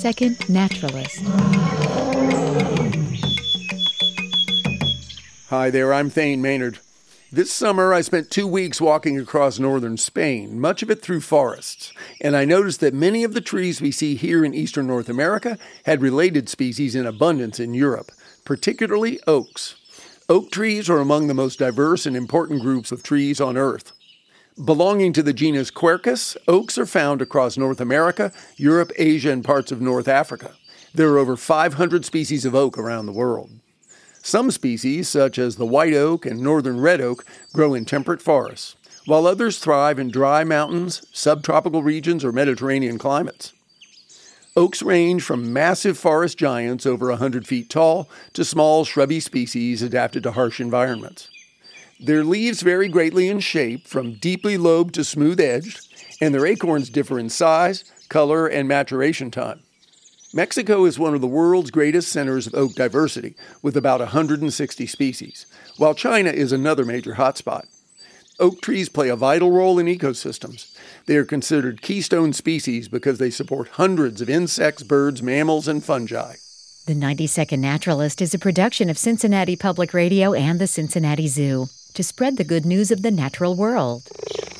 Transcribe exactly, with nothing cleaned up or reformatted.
second Naturalist. Hi there, I'm Thane Maynard. This summer, I spent two weeks walking across northern Spain, much of it through forests, and I noticed that many of the trees we see here in eastern North America had related species in abundance in Europe, particularly oaks. Oak trees are among the most diverse and important groups of trees on Earth. Belonging to the genus Quercus, oaks are found across North America, Europe, Asia, and parts of North Africa. There are over five hundred species of oak around the world. Some species, such as the white oak and northern red oak, grow in temperate forests, while others thrive in dry mountains, subtropical regions, or Mediterranean climates. Oaks range from massive forest giants over one hundred feet tall to small shrubby species adapted to harsh environments. Their leaves vary greatly in shape, from deeply lobed to smooth-edged, and their acorns differ in size, color, and maturation time. Mexico is one of the world's greatest centers of oak diversity, with about one hundred sixty species, while China is another major hotspot. Oak trees play a vital role in ecosystems. They are considered keystone species because they support hundreds of insects, birds, mammals, and fungi. The ninety-second Naturalist is a production of Cincinnati Public Radio and the Cincinnati Zoo to spread the good news of the natural world.